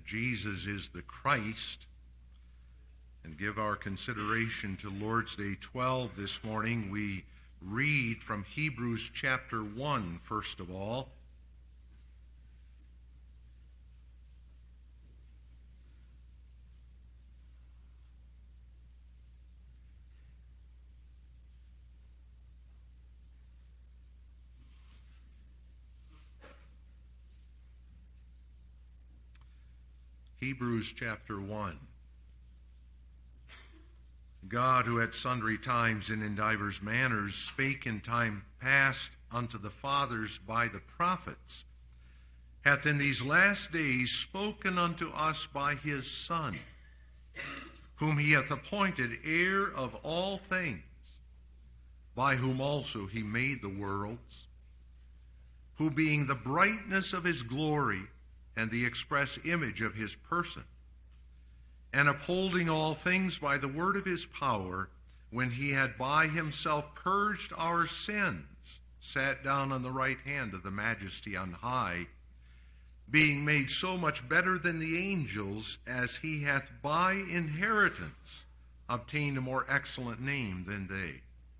Jesus is the Christ and give our consideration to Lord's Day 12 this morning, we read from Hebrews chapter 1, first of all. Hebrews chapter 1. God, who at sundry times and in divers manners spake in time past unto the fathers by the prophets, hath in these last days spoken unto us by his Son, whom he hath appointed heir of all things, by whom also he made the worlds, who being the brightness of his glory and the express image of his person, and upholding all things by the word of his power, when he had by himself purged our sins, sat down on the right hand of the Majesty on high, being made so much better than the angels, as he hath by inheritance obtained a more excellent name than they.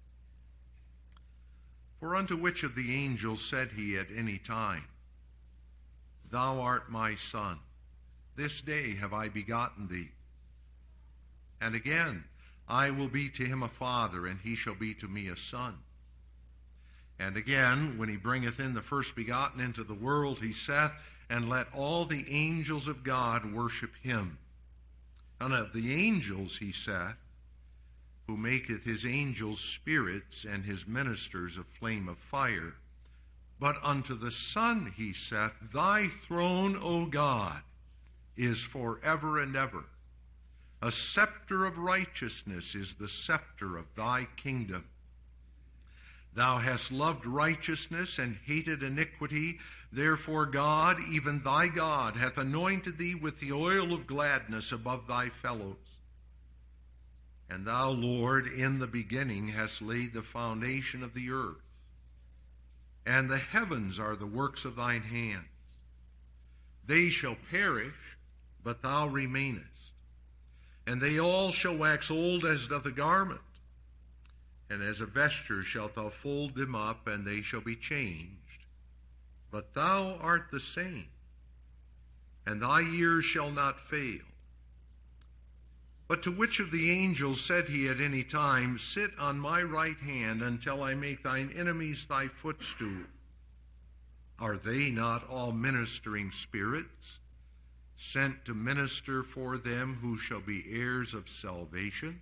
For unto which of the angels said he at any time, Thou art my Son, this day have I begotten thee? And again, I will be to him a father, and he shall be to me a son. And again, when he bringeth in the first begotten into the world, he saith, And let all the angels of God worship him. And of the angels he saith, Who maketh his angels spirits, and his ministers a flame of fire. But unto the Son he saith, Thy throne, O God, is forever and ever. A scepter of righteousness is the scepter of thy kingdom. Thou hast loved righteousness and hated iniquity. Therefore God, even thy God, hath anointed thee with the oil of gladness above thy fellows. And thou, Lord, in the beginning hast laid the foundation of the earth. And the heavens are the works of thine hands. They shall perish, but thou remainest. And they all shall wax old as doth a garment. And as a vesture shalt thou fold them up, and they shall be changed. But thou art the same, and thy years shall not fail. But to which of the angels said he at any time, Sit on my right hand until I make thine enemies thy footstool? Are they not all ministering spirits, sent to minister for them who shall be heirs of salvation?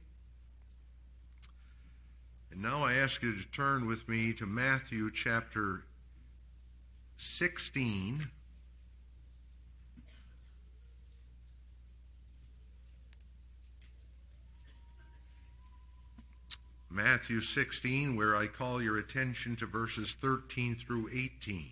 And now I ask you to turn with me to Matthew chapter 16. Matthew 16, where I call your attention to verses 13 through 18.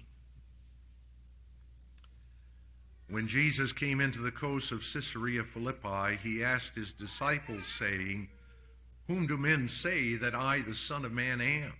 When Jesus came into the coast of Caesarea Philippi, he asked his disciples, saying, Whom do men say that I, the Son of Man, am?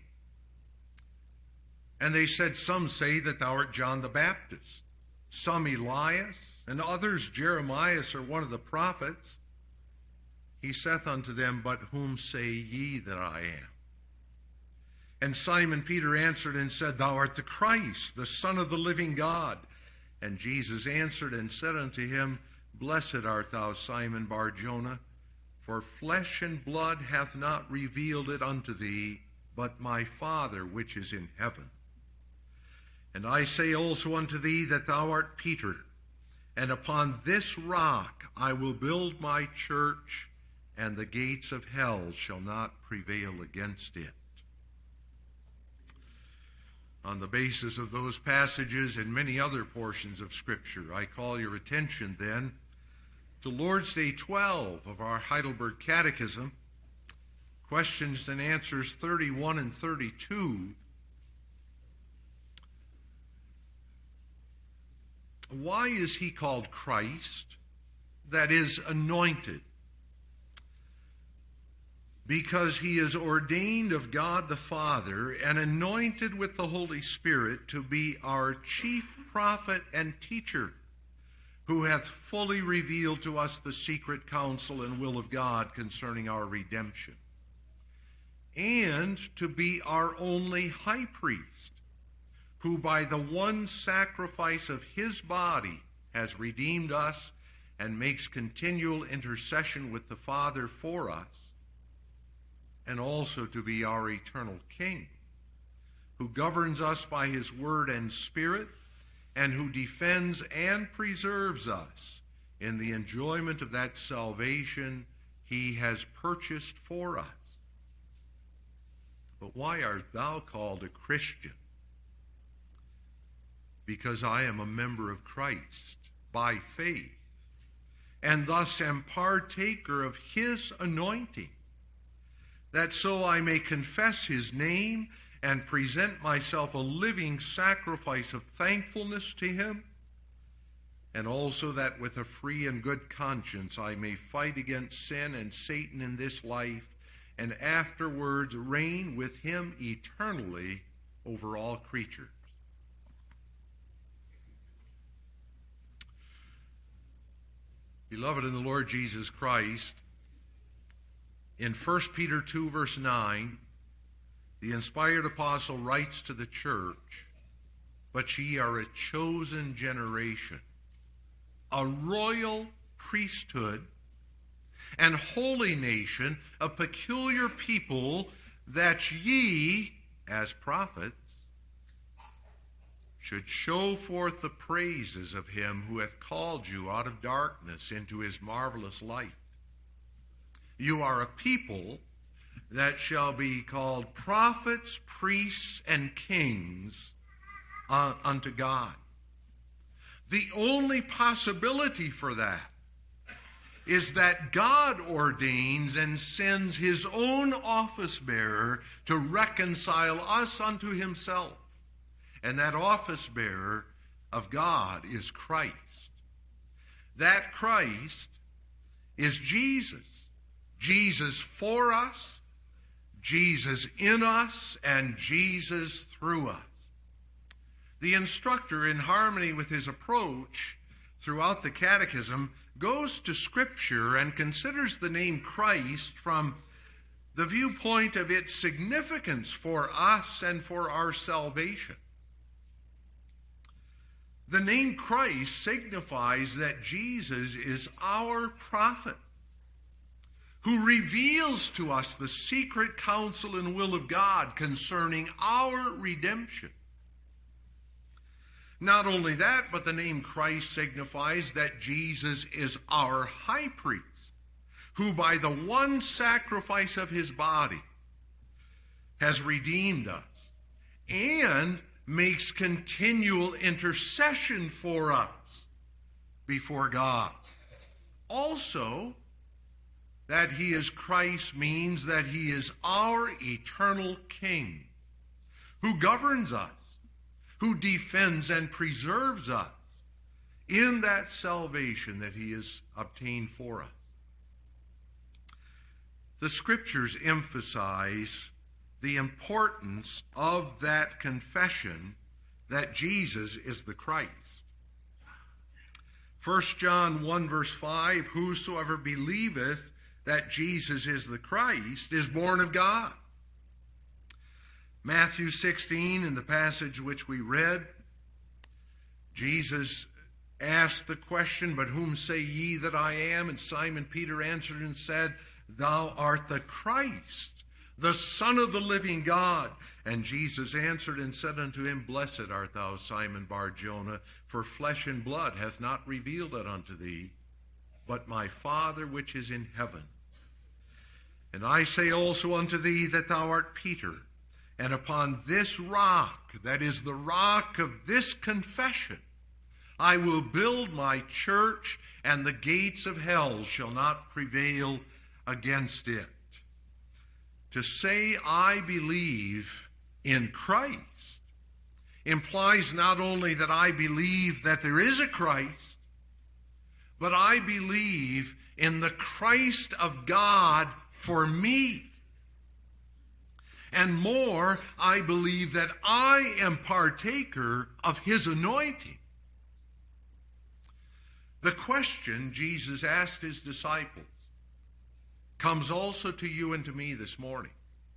And they said, Some say that thou art John the Baptist, some Elias, and others Jeremiah or one of the prophets. He saith unto them, But whom say ye that I am? And Simon Peter answered and said, Thou art the Christ, the Son of the living God. And Jesus answered and said unto him, Blessed art thou, Simon Bar-Jonah, for flesh and blood hath not revealed it unto thee, but my Father which is in heaven. And I say also unto thee that thou art Peter, and upon this rock I will build my church, and the gates of hell shall not prevail against it. On the basis of those passages and many other portions of Scripture, I call your attention then to Lord's Day 12 of our Heidelberg Catechism, questions and answers 31 and 32. Why is he called Christ? That is, anointed. Because he is ordained of God the Father and anointed with the Holy Spirit to be our chief prophet and teacher, who hath fully revealed to us the secret counsel and will of God concerning our redemption, and to be our only high priest, who by the one sacrifice of his body has redeemed us and makes continual intercession with the Father for us, and also to be our eternal King, who governs us by his word and Spirit, and who defends and preserves us in the enjoyment of that salvation he has purchased for us. But why art thou called a Christian? Because I am a member of Christ by faith, and thus am partaker of his anointing, that so I may confess his name and present myself a living sacrifice of thankfulness to him, and also that with a free and good conscience I may fight against sin and Satan in this life, and afterwards reign with him eternally over all creatures. Beloved in the Lord Jesus Christ, in 1 Peter 2, verse 9, the inspired apostle writes to the church, "But ye are a chosen generation, a royal priesthood, and holy nation, a peculiar people, that ye, as prophets, should show forth the praises of him who hath called you out of darkness into his marvelous light. You are a people that shall be called prophets, priests, and kings unto God." The only possibility for that is that God ordains and sends his own office bearer to reconcile us unto himself. And that office bearer of God is Christ. That Christ is Jesus. Jesus for us, Jesus in us, and Jesus through us. The instructor, in harmony with his approach throughout the Catechism, goes to Scripture and considers the name Christ from the viewpoint of its significance for us and for our salvation. The name Christ signifies that Jesus is our prophet, who reveals to us the secret counsel and will of God concerning our redemption. Not only that, but the name Christ signifies that Jesus is our high priest, who by the one sacrifice of his body has redeemed us and makes continual intercession for us before God. Also, that he is Christ means that he is our eternal King, who governs us, who defends and preserves us in that salvation that he has obtained for us. The Scriptures emphasize the importance of that confession that Jesus is the Christ. 1 John 1, verse 5, "Whosoever believeth that Jesus is the Christ is born of God." Matthew 16, in the passage which we read, Jesus asked the question, "But whom say ye that I am?" And Simon Peter answered and said, "Thou art the Christ, the Son of the living God." And Jesus answered and said unto him, "Blessed art thou, Simon Bar-Jonah, for flesh and blood hath not revealed it unto thee, but my Father which is in heaven. And I say also unto thee that thou art Peter, and upon this rock," that is the rock of this confession, "I will build my church, and the gates of hell shall not prevail against it." To say I believe in Christ implies not only that I believe that there is a Christ, but I believe in the Christ of God for me. And more, I believe that I am partaker of his anointing. The question Jesus asked his disciples comes also to you and to me this morning.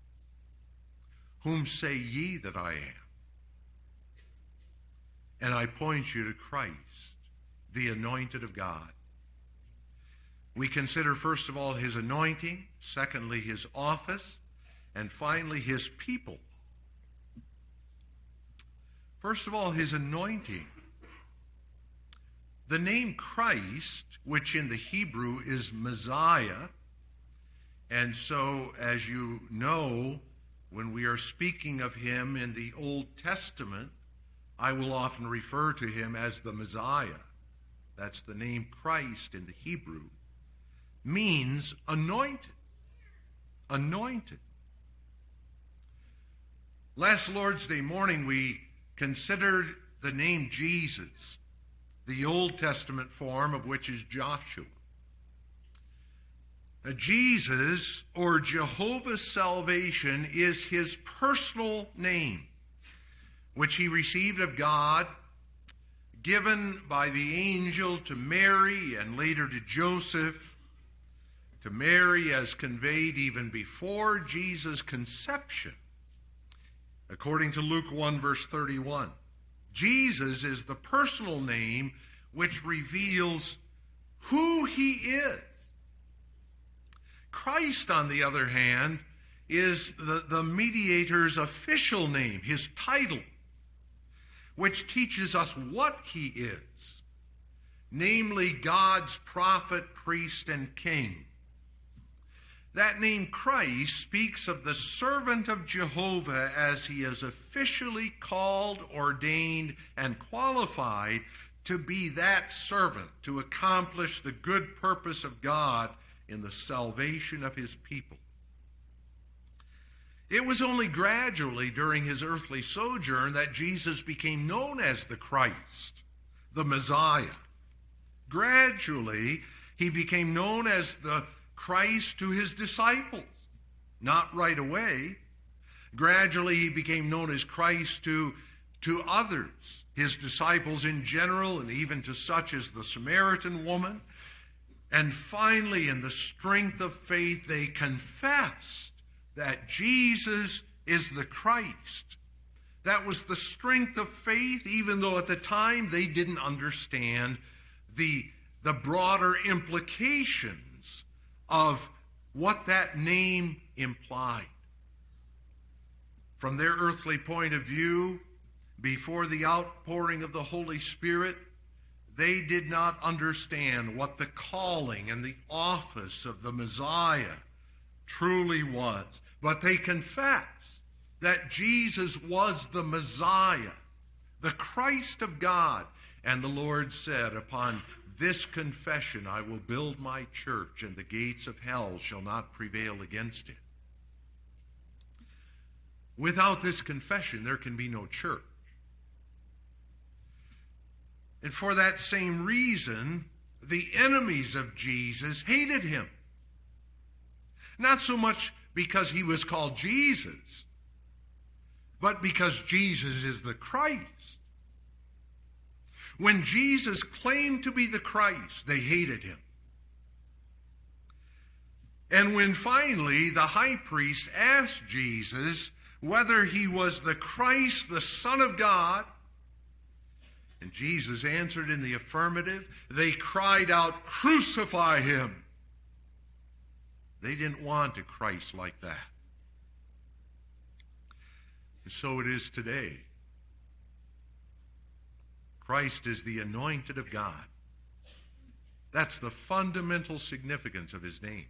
Whom say ye that I am? And I point you to Christ, the anointed of God. We consider, first of all, his anointing, secondly, his office, and finally, his people. First of all, his anointing. The name Christ, which in the Hebrew is Messiah, and so, as you know, when we are speaking of him in the Old Testament, I will often refer to him as the Messiah. That's the name Christ in the Hebrew. Means anointed. Anointed. Last Lord's Day morning, we considered the name Jesus, the Old Testament form of which is Joshua. Now, Jesus, or Jehovah's salvation, is his personal name, which he received of God, given by the angel to Mary and later to Joseph. To Mary as conveyed even before Jesus' conception, according to Luke 1, verse 31. Jesus is the personal name which reveals who he is. Christ, on the other hand, is the mediator's official name, his title, which teaches us what he is, namely God's prophet, priest, and king. That name Christ speaks of the servant of Jehovah as he is officially called, ordained, and qualified to be that servant, to accomplish the good purpose of God in the salvation of his people. It was only gradually during his earthly sojourn that Jesus became known as the Christ, the Messiah. Gradually, he became known as the Christ to his disciples. Not right away. Gradually, he became known as Christ to others, his disciples in general, and even to such as the Samaritan woman. And finally, in the strength of faith, they confessed that Jesus is the Christ. That was the strength of faith, even though at the time they didn't understand the broader implications of what that name implied. From their earthly point of view, before the outpouring of the Holy Spirit, they did not understand what the calling and the office of the Messiah truly was. But they confessed that Jesus was the Messiah, the Christ of God. And the Lord said, upon this confession I will build my church, and the gates of hell shall not prevail against it. Without this confession, there can be no church. And for that same reason, the enemies of Jesus hated him. Not so much because he was called Jesus, but because Jesus is the Christ. When Jesus claimed to be the Christ, they hated him. And when finally the high priest asked Jesus whether he was the Christ, the Son of God, and Jesus answered in the affirmative, they cried out, "Crucify him!" They didn't want a Christ like that. And so it is today. Christ is the anointed of God. That's the fundamental significance of his name.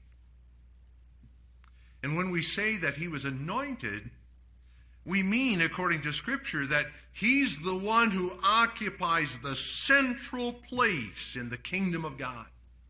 And when we say that he was anointed, we mean, according to Scripture, that he's the one who occupies the central place in the kingdom of God.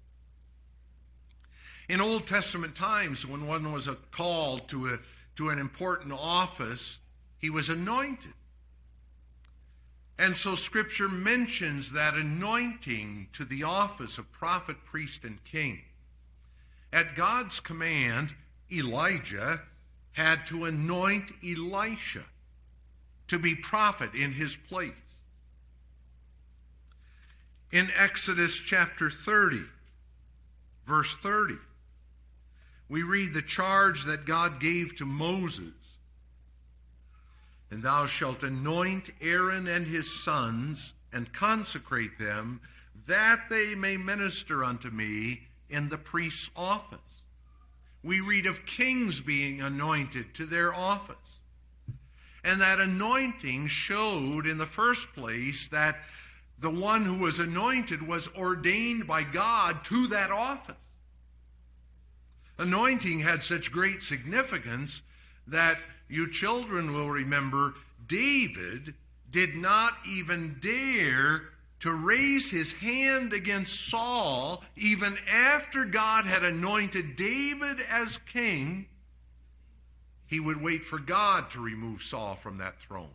In Old Testament times, when one was called to an important office, he was anointed. And so Scripture mentions that anointing to the office of prophet, priest, and king. At God's command, Elijah had to anoint Elisha to be prophet in his place. In Exodus chapter 30, verse 30, we read the charge that God gave to Moses. And thou shalt anoint Aaron and his sons, and consecrate them, that they may minister unto me in the priest's office. We read of kings being anointed to their office. And that anointing showed in the first place that the one who was anointed was ordained by God to that office. Anointing had such great significance that you children will remember David did not even dare to raise his hand against Saul even after God had anointed David as king. He would wait for God to remove Saul from that throne,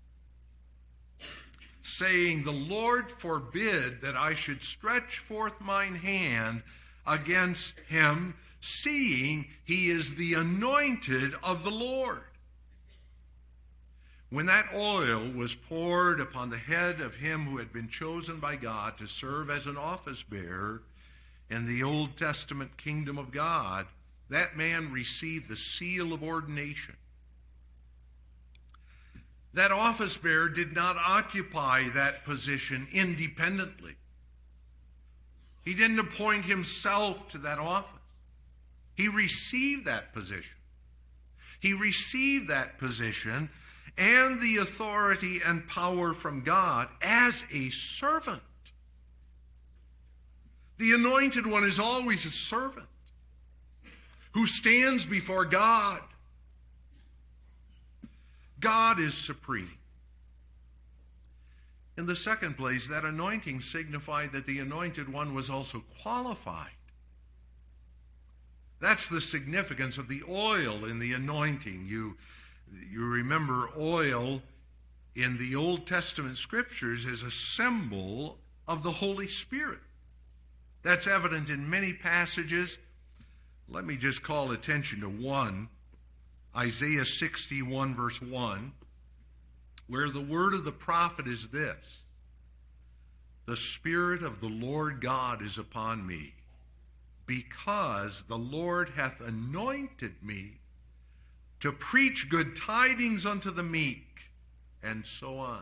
saying, "The Lord forbid that I should stretch forth mine hand against him, seeing he is the anointed of the Lord." When that oil was poured upon the head of him who had been chosen by God to serve as an office bearer in the Old Testament kingdom of God, that man received the seal of ordination. That office bearer did not occupy that position independently. He didn't appoint himself to that office. He received that position. He received that position and the authority and power from God as a servant. The anointed one is always a servant who stands before God. God is supreme. In the second place, that anointing signified that the anointed one was also qualified. That's the significance of the oil in the anointing. You remember oil in the Old Testament scriptures is a symbol of the Holy Spirit. That's evident in many passages. Let me just call attention to one, Isaiah 61 verse 1, where the word of the prophet is this: "The Spirit of the Lord God is upon me, because the Lord hath anointed me to preach good tidings unto the meek," and so on.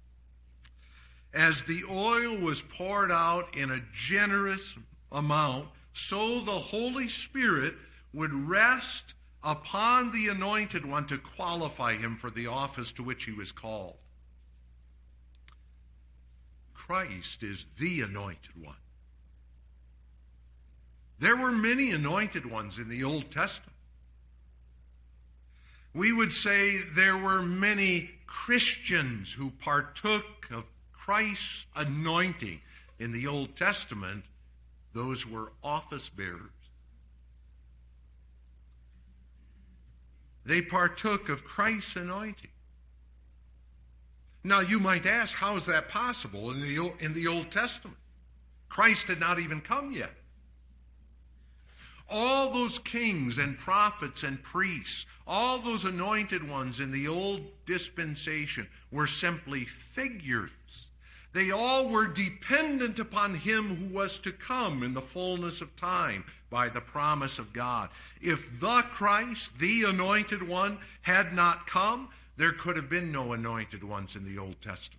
As the oil was poured out in a generous amount, so the Holy Spirit would rest upon the anointed one to qualify him for the office to which he was called. Christ is the anointed one. There were many anointed ones in the Old Testament. We would say there were many Christians who partook of Christ's anointing. In the Old Testament, those were office bearers. They partook of Christ's anointing. Now you might ask, how is that possible in the Old Testament? Christ had not even come yet. All those kings and prophets and priests, all those anointed ones in the old dispensation were simply figures. They all were dependent upon him who was to come in the fullness of time by the promise of God. If the Christ, the anointed one, had not come, there could have been no anointed ones in the Old Testament.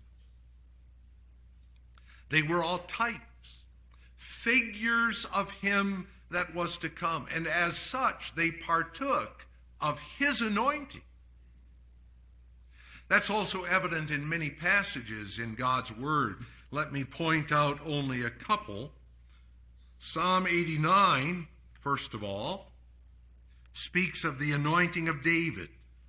They were all types, figures of him that was to come. And as such, they partook of his anointing. That's also evident in many passages in God's Word. Let me point out only a couple. Psalm 89, first of all, speaks of the anointing of David.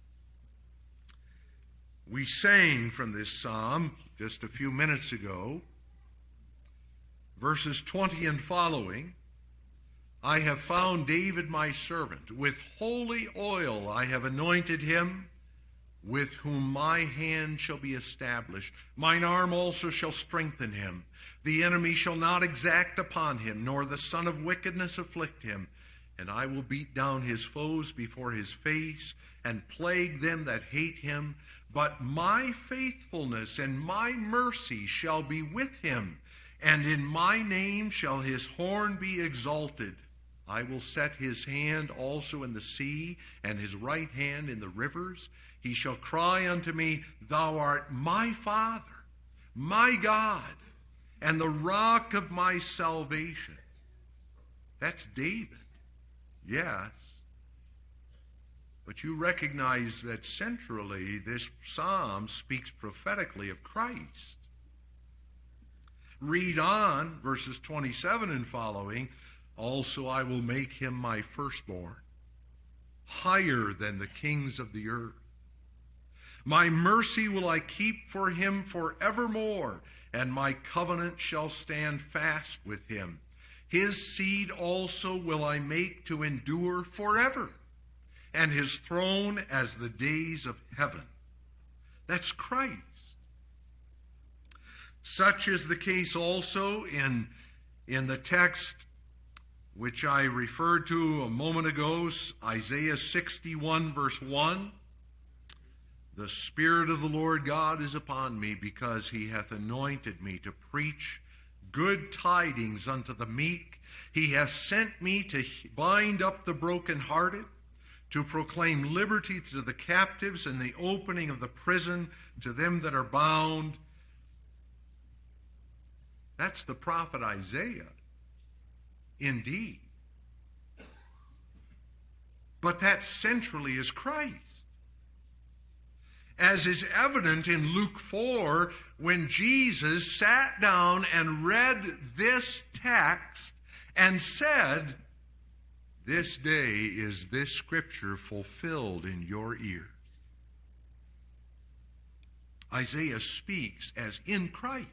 We sang from this psalm just a few minutes ago, verses 20 and following. "I have found David my servant. With holy oil I have anointed him, with whom my hand shall be established. Mine arm also shall strengthen him. The enemy shall not exact upon him, nor the son of wickedness afflict him. And I will beat down his foes before his face, and plague them that hate him. But my faithfulness and my mercy shall be with him, And in my name shall his horn be exalted. I will set his hand also in the sea, and his right hand in the rivers. He shall cry unto me, Thou art my Father, my God, and the rock of my salvation. That's David, yes. But you recognize that centrally this psalm speaks prophetically of Christ. Read on, verses 27 and following. Also I will make him my firstborn, higher than the kings of the earth. My mercy will I keep for him forevermore, and my covenant shall stand fast with him. His seed also will I make to endure forever, and his throne as the days of heaven. That's Christ. Such is the case also in the text which I referred to a moment ago, Isaiah 61, verse 1. The Spirit of the Lord God is upon me, because he hath anointed me to preach good tidings unto the meek. He hath sent me to bind up the brokenhearted, to proclaim liberty to the captives, and the opening of the prison to them that are bound. That's the prophet Isaiah, indeed. But that centrally is Christ. As is evident in Luke 4, when Jesus sat down and read this text and said, This day is this scripture fulfilled in your ears. Isaiah speaks as in Christ.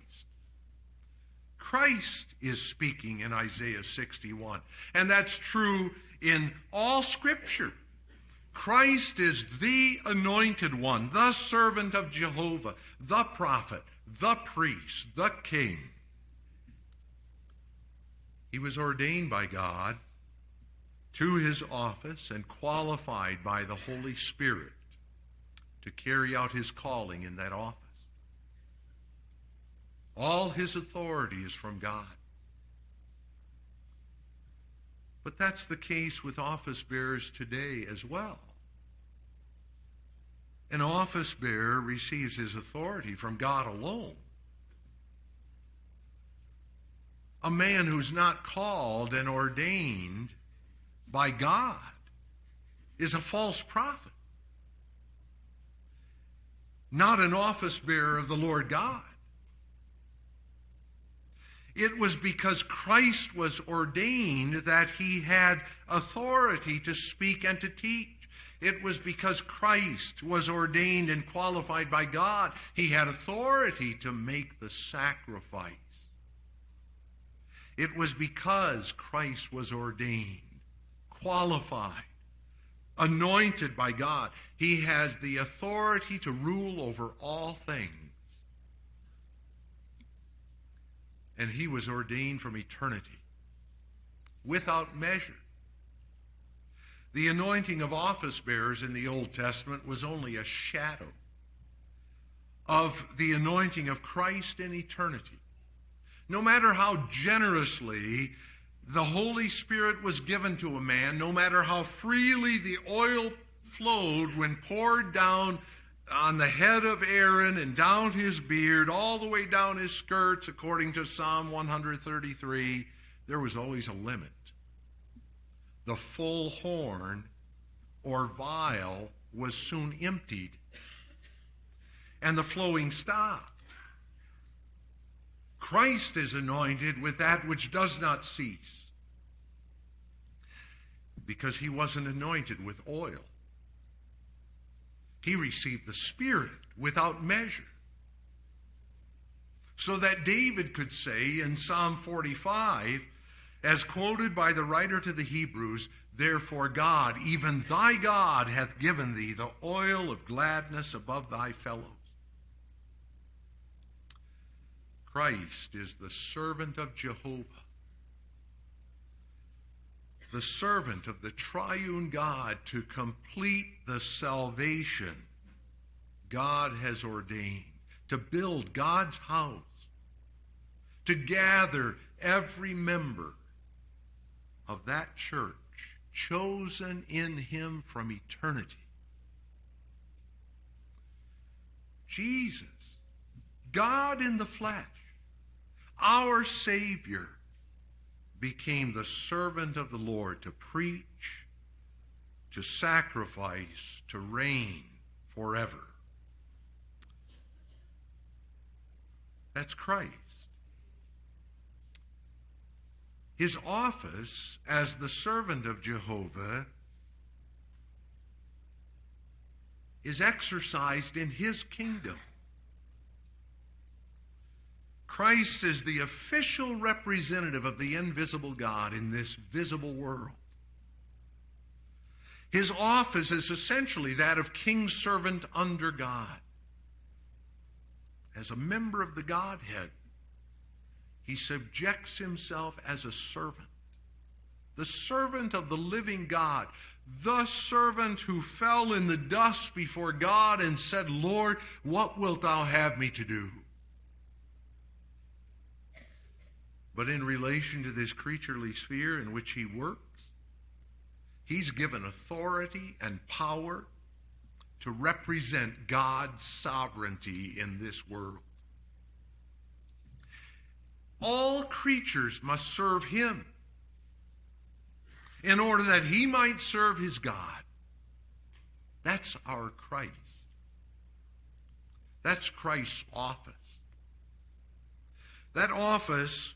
Christ is speaking in Isaiah 61. And that's true in all Scripture. Christ is the anointed one, the servant of Jehovah, the prophet, the priest, the king. He was ordained by God to his office and qualified by the Holy Spirit to carry out his calling in that office. All his authority is from God. But that's the case with office bearers today as well. An office bearer receives his authority from God alone. A man who's not called and ordained by God is a false prophet, not an office bearer of the Lord God. It was because Christ was ordained that he had authority to speak and to teach. It was because Christ was ordained and qualified by God, he had authority to make the sacrifice. It was because Christ was ordained, qualified, anointed by God, he has the authority to rule over all things. And he was ordained from eternity, without measure. The anointing of office bearers in the Old Testament was only a shadow of the anointing of Christ in eternity. No matter how generously the Holy Spirit was given to a man, no matter how freely the oil flowed when poured down on the head of Aaron and down his beard, all the way down his skirts, according to Psalm 133, there was always a limit. The full horn or vial was soon emptied, and the flowing stopped. Christ is anointed with that which does not cease, because he wasn't anointed with oil. He received the Spirit without measure. So that David could say in Psalm 45, as quoted by the writer to the Hebrews, Therefore God, even thy God, hath given thee the oil of gladness above thy fellows. Christ is the servant of Jehovah, the servant of the triune God to complete the salvation God has ordained, to build God's house, to gather every member of that church, chosen in him from eternity. Jesus, God in the flesh, our Savior, became the servant of the Lord to preach, to sacrifice, to reign forever. That's Christ. His office as the servant of Jehovah is exercised in his kingdom. Christ is the official representative of the invisible God in this visible world. His office is essentially that of king's servant under God. As a member of the Godhead, he subjects himself as a servant, the servant of the living God, the servant who fell in the dust before God and said, Lord, what wilt thou have me to do? But in relation to this creaturely sphere in which he works, he's given authority and power to represent God's sovereignty in this world. All creatures must serve him in order that he might serve his God. That's our Christ. That's Christ's office. That office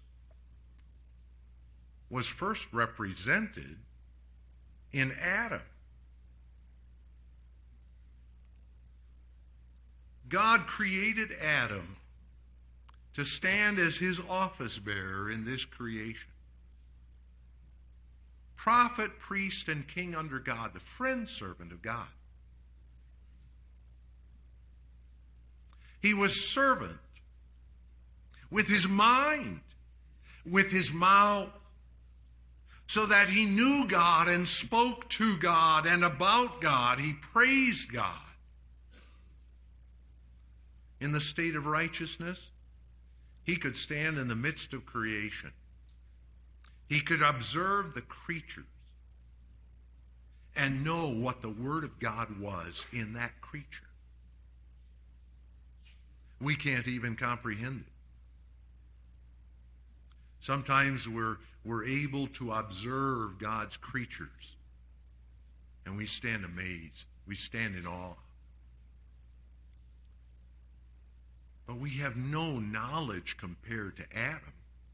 was first represented in Adam. God created Adam to stand as his office bearer in this creation. Prophet, priest, and king under God, the friend servant of God. He was servant with his mind, with his mouth, so that he knew God and spoke to God and about God. He praised God. In the state of righteousness, he could stand in the midst of creation. He could observe the creatures and know what the Word of God was in that creature. We can't even comprehend it. Sometimes we're able to observe God's creatures, and we stand amazed. We stand in awe. But we have no knowledge compared to Adam.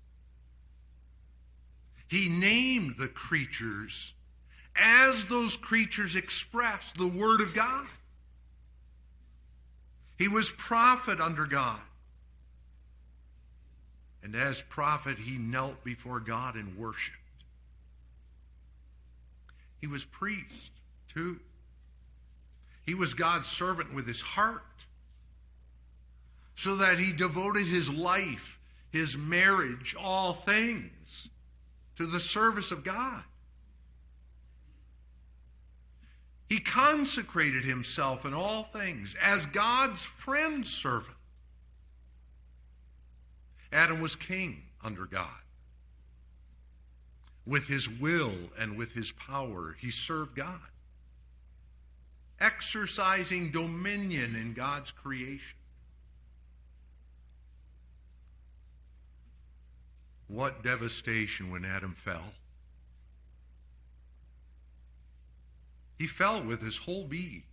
He named the creatures as those creatures expressed the Word of God. He was prophet under God. And as prophet, he knelt before God and worshiped. He was priest, too. He was God's servant with his heart, so that he devoted his life, his marriage, all things, to the service of God. He consecrated himself in all things as God's friend servant. Adam was king under God. With his will and with his power, he served God, exercising dominion in God's creation. What devastation when Adam fell. He fell with his whole being,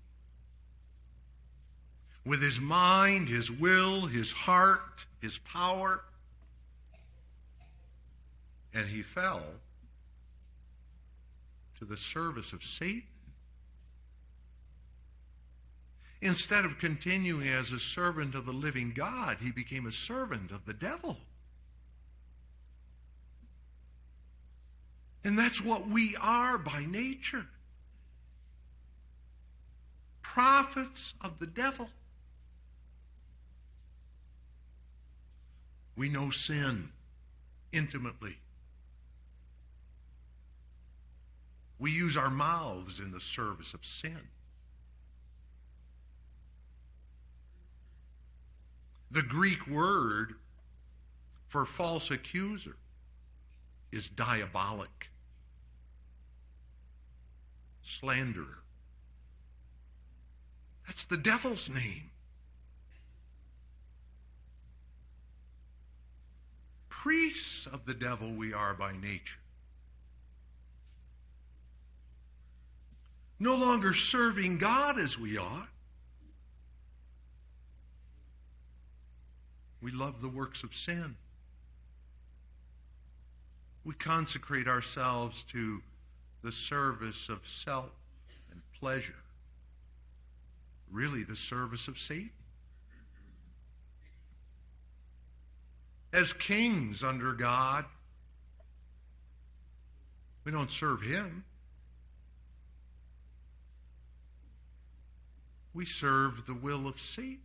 with his mind, his will, his heart, his power. And he fell to the service of Satan. Instead of continuing as a servant of the living God, he became a servant of the devil. And that's what we are by nature. Prophets of the devil. We know sin intimately. We use our mouths in the service of sin. The Greek word for false accuser is diabolic. Slanderer. That's the devil's name. Priests of the devil we are by nature. No longer serving God as we ought. We love the works of sin. We consecrate ourselves to the service of self and pleasure. Really, the service of Satan. As kings under God, we don't serve him. We serve the will of Satan.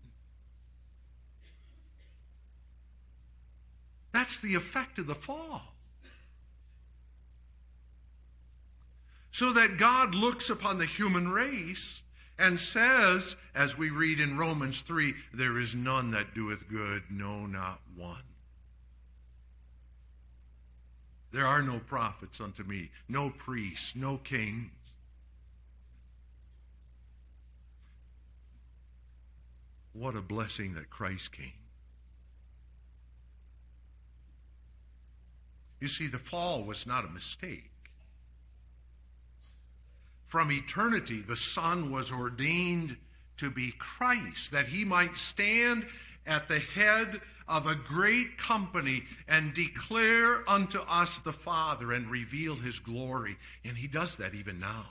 That's the effect of the fall. So that God looks upon the human race and says, as we read in Romans 3, there is none that doeth good, no, not one. There are no prophets unto me, no priests, no kings. What a blessing that Christ came. You see, the fall was not a mistake. From eternity, the Son was ordained to be Christ, that he might stand at the head of a great company and declare unto us the Father and reveal his glory. And he does that even now.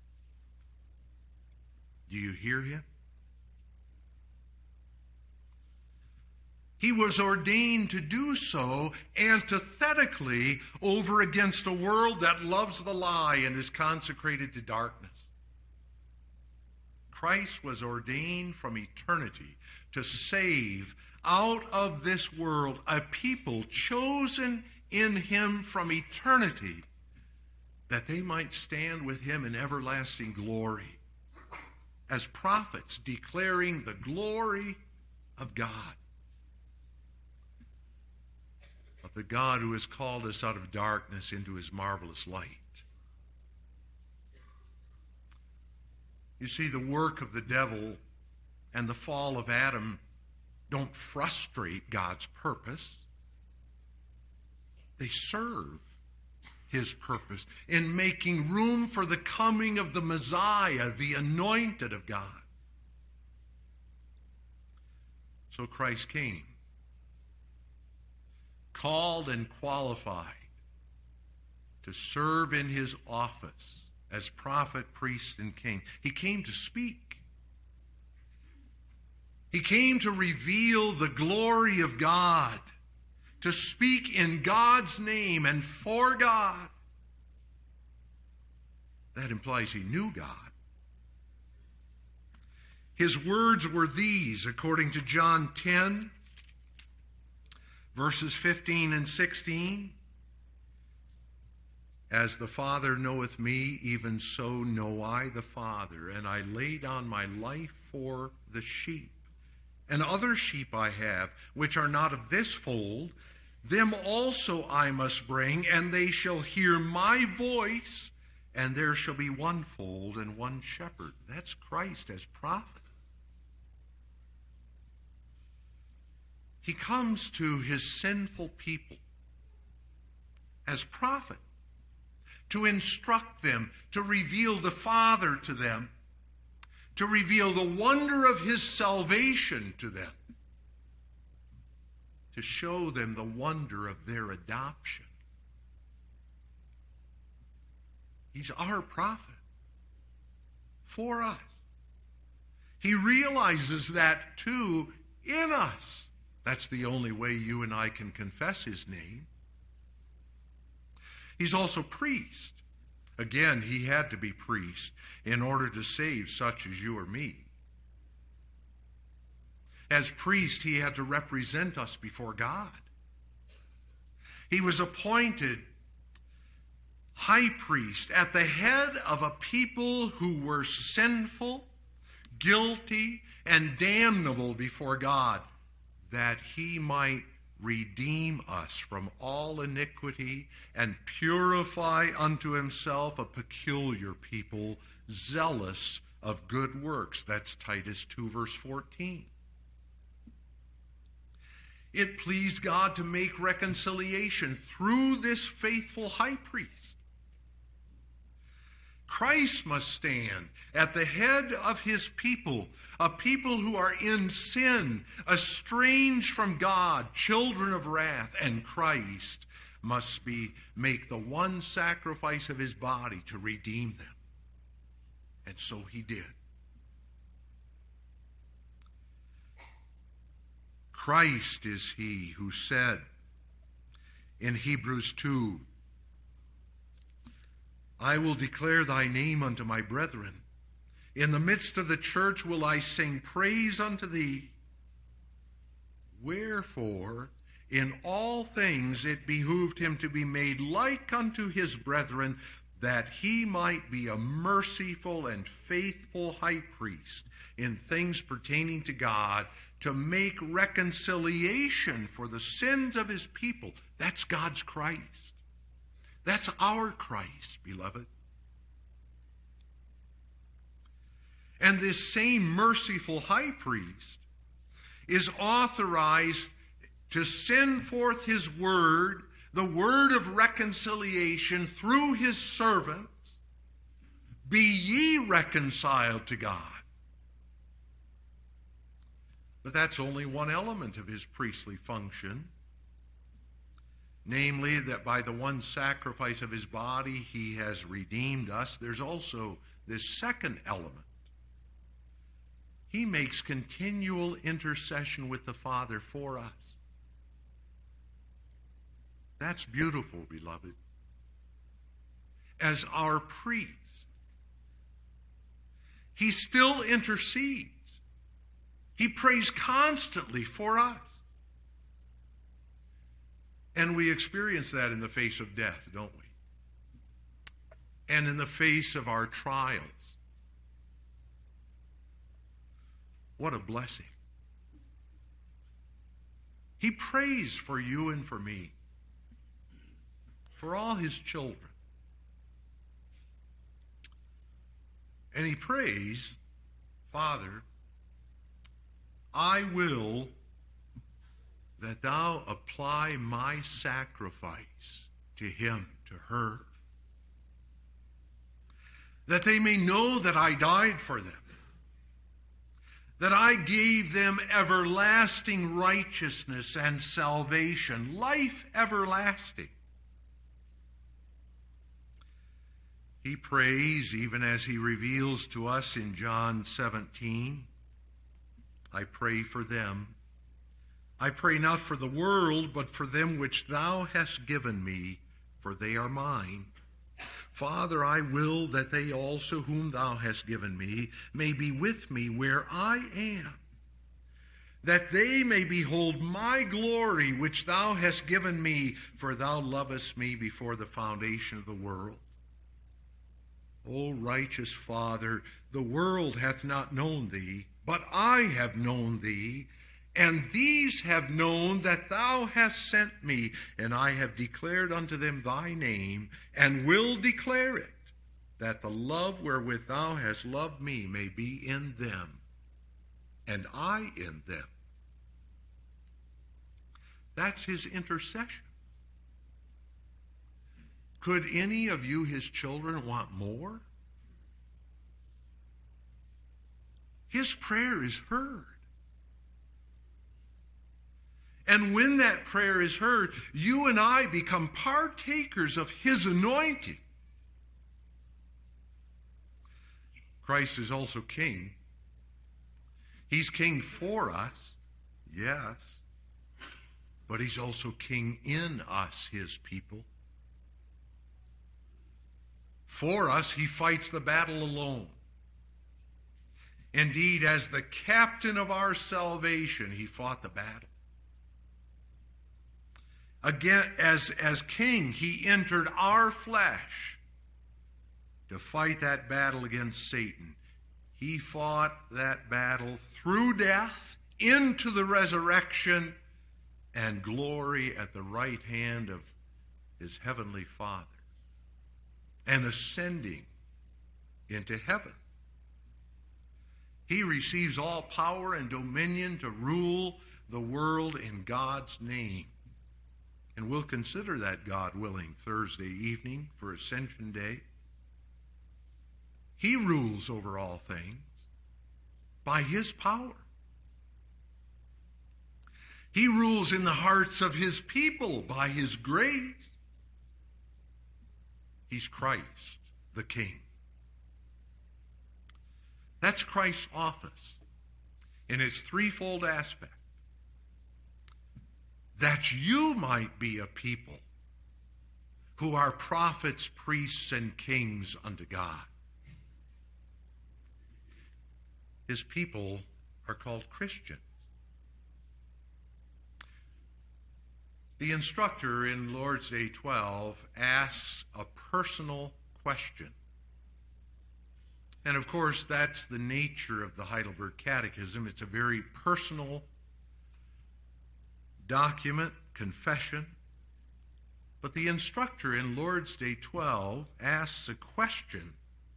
Do you hear him? He was ordained to do so antithetically over against a world that loves the lie and is consecrated to darkness. Christ was ordained from eternity to save out of this world a people chosen in him from eternity, that they might stand with him in everlasting glory as prophets declaring the glory of God. Of the God who has called us out of darkness into his marvelous light. You see, the work of the devil and the fall of Adam don't frustrate God's purpose. They serve his purpose in making room for the coming of the Messiah, the anointed of God. So Christ came, called and qualified to serve in his office as prophet, priest, and king. He came to speak. He came to reveal the glory of God, to speak in God's name and for God. That implies he knew God. His words were these, according to John 10, verses 15 and 16. As the Father knoweth me, even so know I the Father, and I lay down my life for the sheep. And other sheep I have, which are not of this fold, them also I must bring, and they shall hear my voice, and there shall be one fold and one shepherd. That's Christ as prophet. He comes to his sinful people as prophet to instruct them, to reveal the Father to them, to reveal the wonder of his salvation to them, to show them the wonder of their adoption. He's our prophet for us. He realizes that too in us. That's the only way you and I can confess his name. He's also priest. Again, he had to be priest in order to save such as you or me. As priest, he had to represent us before God. He was appointed high priest at the head of a people who were sinful, guilty, and damnable before God, that he might redeem us from all iniquity, and purify unto himself a peculiar people, zealous of good works. That's Titus 2, verse 14. It pleased God to make reconciliation through this faithful high priest. Christ must stand at the head of his people, a people who are in sin, estranged from God, children of wrath, and Christ must make the one sacrifice of his body to redeem them. And so he did. Christ is he who said in Hebrews 2, I will declare thy name unto my brethren. In the midst of the church will I sing praise unto thee. Wherefore, in all things it behooved him to be made like unto his brethren, that he might be a merciful and faithful high priest in things pertaining to God, to make reconciliation for the sins of his people. That's God's Christ. That's our Christ, beloved. And this same merciful high priest is authorized to send forth his word, the word of reconciliation through his servants. Be ye reconciled to God. But that's only one element of his priestly function. Namely, that by the one sacrifice of his body, he has redeemed us. There's also this second element. He makes continual intercession with the Father for us. That's beautiful, beloved. As our priest, he still intercedes. He prays constantly for us. And we experience that in the face of death, don't we? And in the face of our trials. What a blessing. He prays for you and for me, for all his children. And he prays, Father, I will that thou apply my sacrifice to him, to her, that they may know that I died for them, that I gave them everlasting righteousness and salvation, life everlasting. He prays, even as he reveals to us in John 17, I pray for them. I pray not for the world, but for them which thou hast given me, for they are mine. Father, I will that they also whom thou hast given me may be with me where I am, that they may behold my glory which thou hast given me, for thou lovest me before the foundation of the world. O righteous Father, the world hath not known thee, but I have known thee, and these have known that thou hast sent me, and I have declared unto them thy name, and will declare it, that the love wherewith thou hast loved me may be in them, and I in them. That's his intercession. Could any of you, his children, want more? His prayer is heard. And when that prayer is heard, you and I become partakers of his anointing. Christ is also king. He's king for us, yes, but he's also king in us, his people. For us, he fights the battle alone. Indeed, as the captain of our salvation, he fought the battle. Again, as king, he entered our flesh to fight that battle against Satan. He fought that battle through death into the resurrection and glory at the right hand of his heavenly Father, and ascending into heaven. He receives all power and dominion to rule the world in God's name. And we'll consider that, God willing, Thursday evening for Ascension Day. He rules over all things by his power. He rules in the hearts of his people by his grace. He's Christ, the King. That's Christ's office in its threefold aspect. That you might be a people who are prophets, priests, and kings unto God. His people are called Christians. The instructor in Lord's Day 12 asks a personal question. And of course, that's the nature of the Heidelberg Catechism. It's a very personal document, confession. But the instructor in Lord's Day 12 asks a question.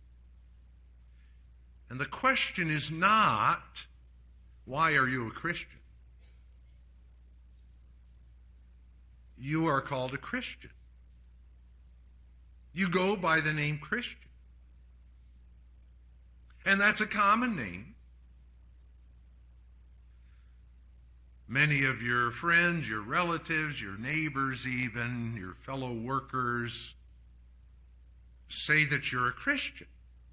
And the question is not, why are you a Christian? You are called a Christian. You go by the name Christian. And that's a common name. Many of your friends, your relatives, your neighbors even, your fellow workers say that you're a Christian.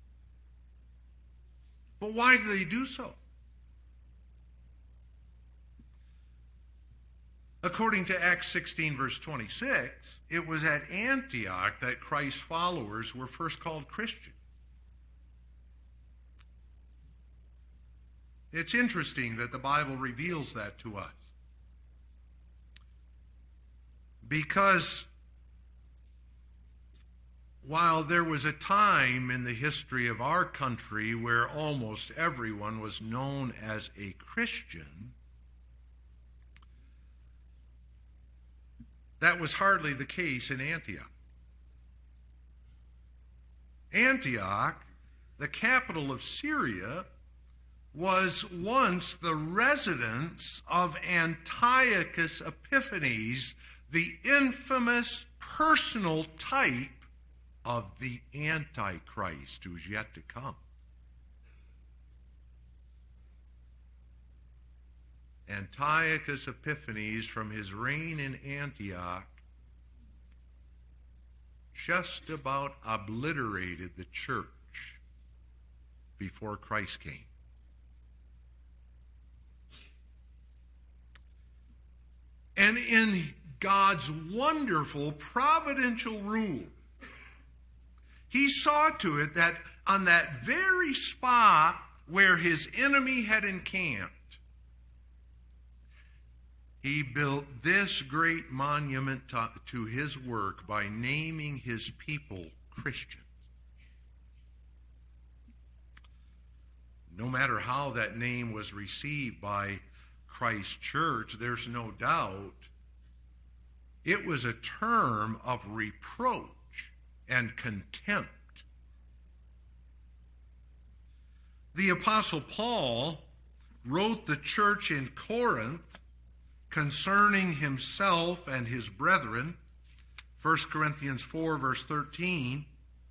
But why do they do so? According to Acts 16, verse 26, it was at Antioch that Christ's followers were first called Christians. It's interesting that the Bible reveals that to us. Because while there was a time in the history of our country where almost everyone was known as a Christian, that was hardly the case in Antioch. Antioch, the capital of Syria, was once the residence of Antiochus Epiphanes, the infamous personal type of the Antichrist who is yet to come. Antiochus Epiphanes, from his reign in Antioch, just about obliterated the church before Christ came. And in God's wonderful providential rule, he saw to it that on that very spot where his enemy had encamped, he built this great monument to his work by naming his people Christians. No matter how that name was received by Christ's church, there's no doubt it was a term of reproach and contempt. The Apostle Paul wrote the church in Corinth concerning himself and his brethren, 1 Corinthians 4, verse 13,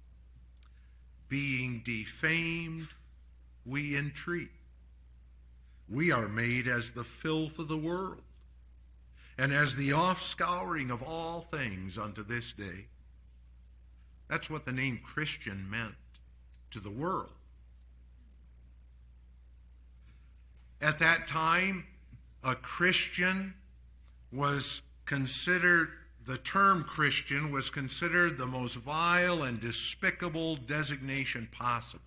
being defamed, we entreat. We are made as the filth of the world, and as the offscouring of all things unto this day. That's what the name Christian meant to the world. At that time, a Christian was considered, the term Christian was considered the most vile and despicable designation possible.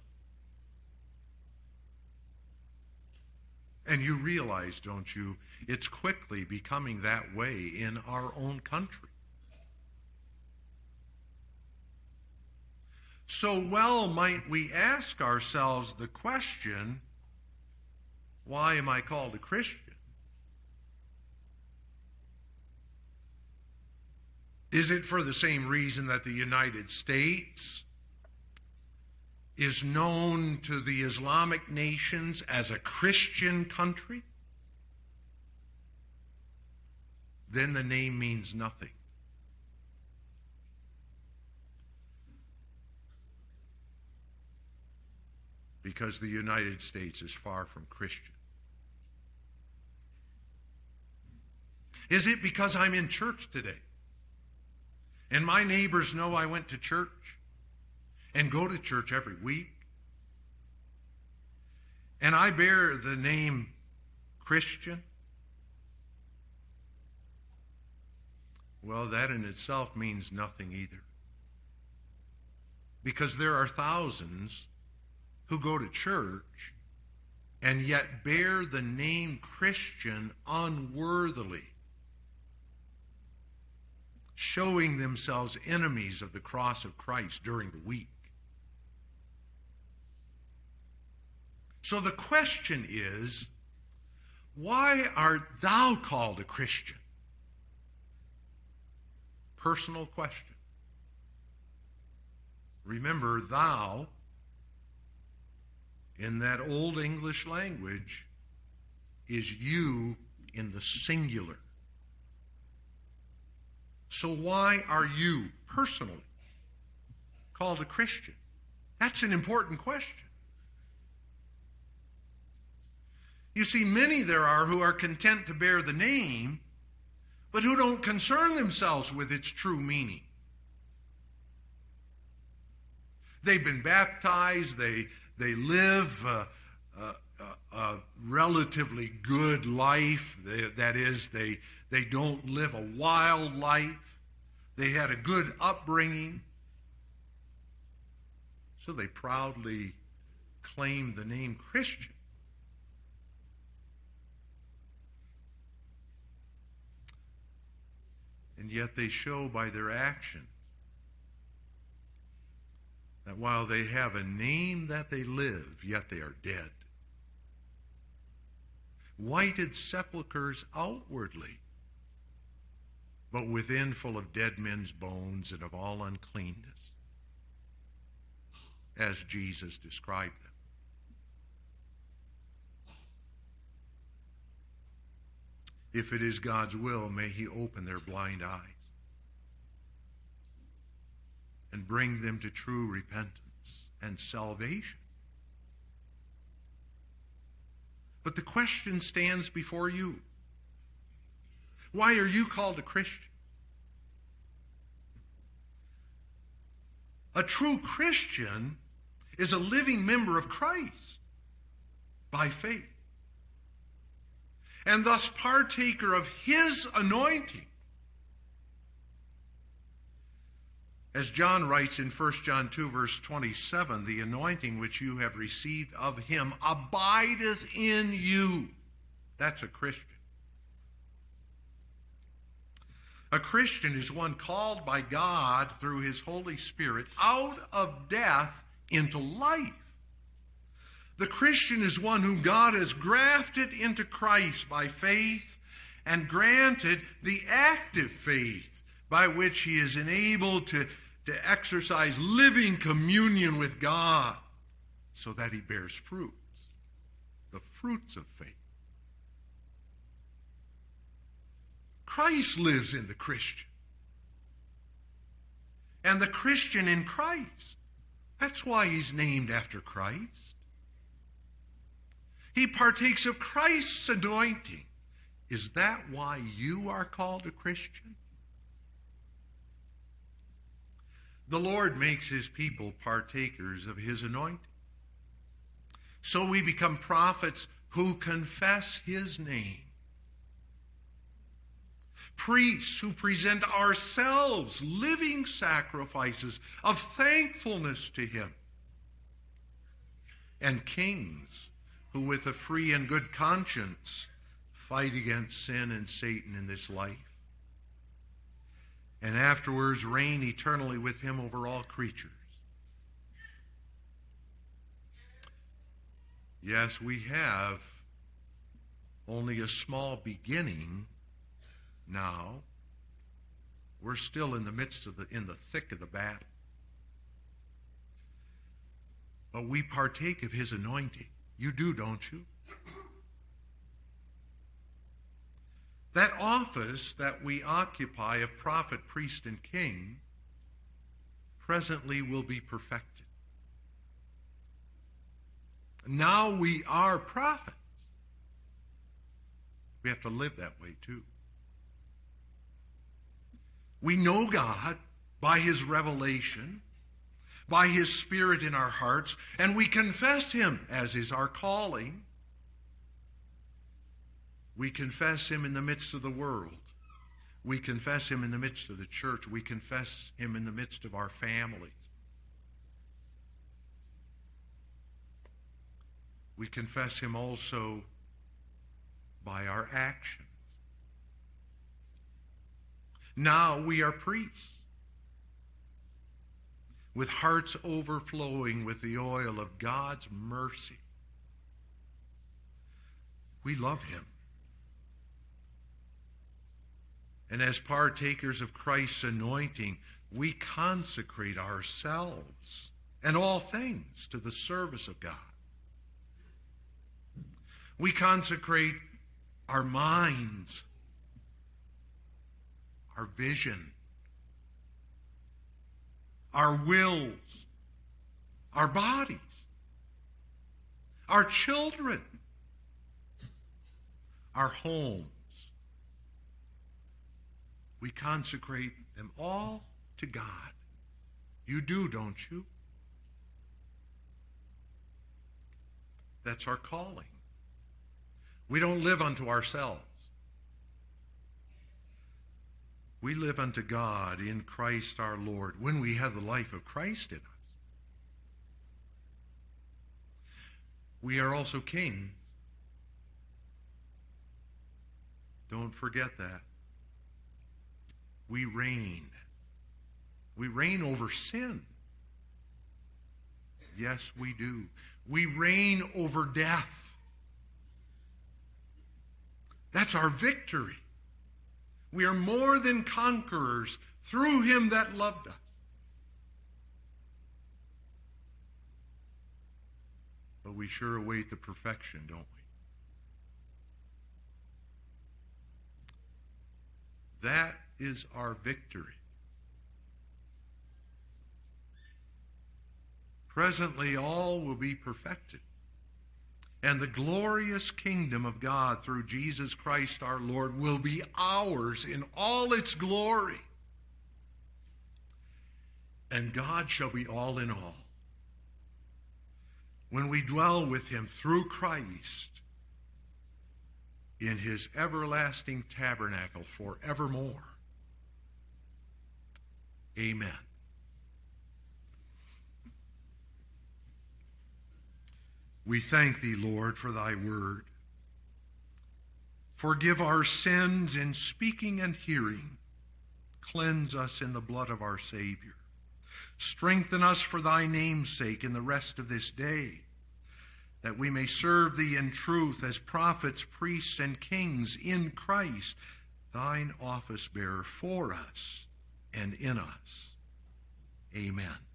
And you realize, don't you, it's quickly becoming that way in our own country. So well might we ask ourselves the question, why am I called a Christian? Is it for the same reason that the United States is known to the Islamic nations as a Christian country? Then the name means nothing. Because the United States is far from Christian. Is it because I'm in church today? And my neighbors know I went to church and go to church every week? And I bear the name Christian? Well, that in itself means nothing either. Because there are thousands who go to church and yet bear the name Christian unworthily, showing themselves enemies of the cross of Christ during the week. So the question is, why art thou called a Christian? Personal question. Remember, thou, in that old English language, is you in the singular. So why are you personally called a Christian? That's an important question. You see, many there are who are content to bear the name, but who don't concern themselves with its true meaning. They've been baptized, they live a relatively good life. That is, they don't live a wild life. They had a good upbringing. So they proudly claim the name Christian. And yet they show by their actions that while they have a name that they live, yet they are dead. Whited sepulchres outwardly, but within full of dead men's bones and of all uncleanness, as Jesus described them. If it is God's will, may He open their blind eyes and bring them to true repentance and salvation. But the question stands before you. Why are you called a Christian? A true Christian is a living member of Christ by faith, and thus partaker of His anointing. As John writes in 1 John 2, verse 27, the anointing which you have received of Him abideth in you. That's a Christian. A Christian is one called by God through His Holy Spirit out of death into life. The Christian is one whom God has grafted into Christ by faith and granted the active faith by which he is enabled to exercise living communion with God so that he bears fruits, the fruits of faith. Christ lives in the Christian. And the Christian in Christ. That's why he's named after Christ. He partakes of Christ's anointing. Is that why you are called a Christian? The Lord makes His people partakers of His anointing. So we become prophets who confess His name. Priests who present ourselves living sacrifices of thankfulness to Him. And kings who with a free and good conscience fight against sin and Satan in this life, and afterwards reign eternally with Him over all creatures. Yes, we have only a small beginning now, We're still in the midst of in the thick of the battle. But we partake of his anointing. You do, don't you? That office that we occupy of prophet, priest, and king presently will be perfected. Now we are prophets. We have to live that way too. We know God by his revelation, by his Spirit in our hearts, and we confess him, as is our calling. We confess him in the midst of the world. We confess him in the midst of the church. We confess him in the midst of our families. We confess him also by our actions. Now we are priests, with hearts overflowing with the oil of God's mercy. We love him. And as partakers of Christ's anointing, we consecrate ourselves and all things to the service of God. We consecrate our minds, our vision, our wills, our bodies, our children, our homes. We consecrate them all to God. You do, don't you? That's our calling. We don't live unto ourselves. We live unto God in Christ our Lord when we have the life of Christ in us. We are also kings. Don't forget that. We reign. We reign over sin. Yes, we do. We reign over death. That's our victory. We are more than conquerors through him that loved us. But we sure await the perfection, don't we? That is our victory. Presently, all will be perfected, and the glorious kingdom of God through Jesus Christ our Lord will be ours in all its glory. And God shall be all in all. When we dwell with him through Christ in his everlasting tabernacle forevermore. Amen. We thank thee, Lord, for thy word. Forgive our sins in speaking and hearing. Cleanse us in the blood of our Savior. Strengthen us for thy name's sake in the rest of this day, that we may serve thee in truth as prophets, priests, and kings in Christ, thine office bearer for us and in us. Amen.